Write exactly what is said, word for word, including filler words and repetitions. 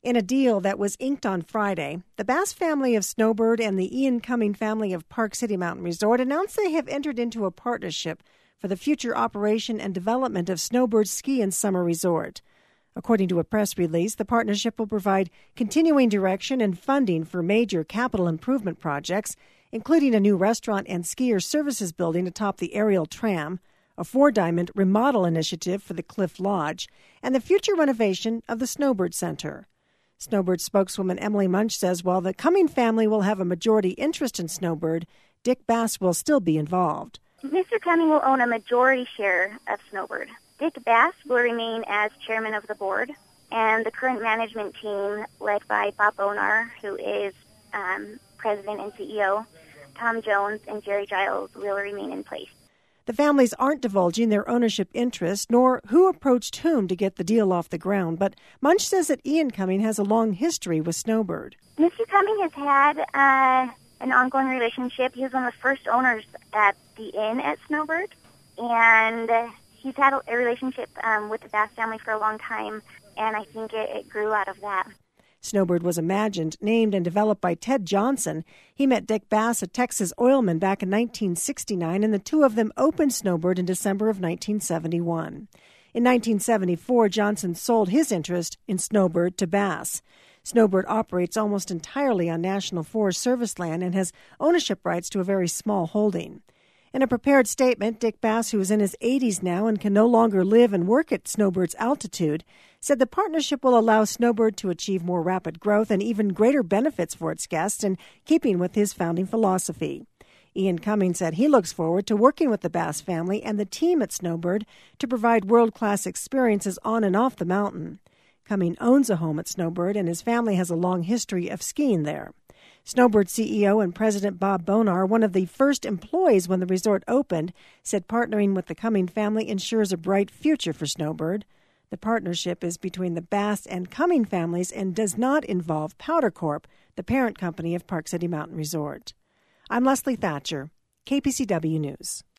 In a deal that was inked on Friday, the Bass family of Snowbird and the Ian Cumming family of Park City Mountain Resort announced they have entered into a partnership for the future operation and development of Snowbird's ski and summer resort. According to a press release, the partnership will provide continuing direction and funding for major capital improvement projects, including a new restaurant and skier services building atop the aerial tram, a four-diamond remodel initiative for the Cliff Lodge, and the future renovation of the Snowbird Center. Snowbird spokeswoman Emily Munch says while the Cumming family will have a majority interest in Snowbird, Dick Bass will still be involved. Mister Cumming will own a majority share of Snowbird. Dick Bass will remain as chairman of the board, and the current management team, led by Bob Bonar, who is um, president and C E O, Tom Jones, and Jerry Giles will remain in place. The families aren't divulging their ownership interest nor who approached whom to get the deal off the ground, but Munch says that Ian Cumming has a long history with Snowbird. Mister Cumming has had uh, an ongoing relationship. He was one of the first owners at the inn at Snowbird, and uh, he's had a, a relationship um, with the Bass family for a long time, and I think it, it grew out of that. Snowbird was imagined, named, and developed by Ted Johnson. He met Dick Bass, a Texas oilman, back in nineteen sixty-nine, and the two of them opened Snowbird in December of nineteen seventy-one. In nineteen seventy-four, Johnson sold his interest in Snowbird to Bass. Snowbird operates almost entirely on National Forest Service land and has ownership rights to a very small holding. In a prepared statement, Dick Bass, who is in his eighties now and can no longer live and work at Snowbird's altitude, said the partnership will allow Snowbird to achieve more rapid growth and even greater benefits for its guests, in keeping with his founding philosophy. Ian Cumming said he looks forward to working with the Bass family and the team at Snowbird to provide world-class experiences on and off the mountain. Cumming owns a home at Snowbird, and his family has a long history of skiing there. Snowbird C E O and President Bob Bonar, one of the first employees when the resort opened, said partnering with the Cumming family ensures a bright future for Snowbird. The partnership is between the Bass and Cumming families and does not involve Powder Corp, the parent company of Park City Mountain Resort. I'm Leslie Thatcher, K P C W News.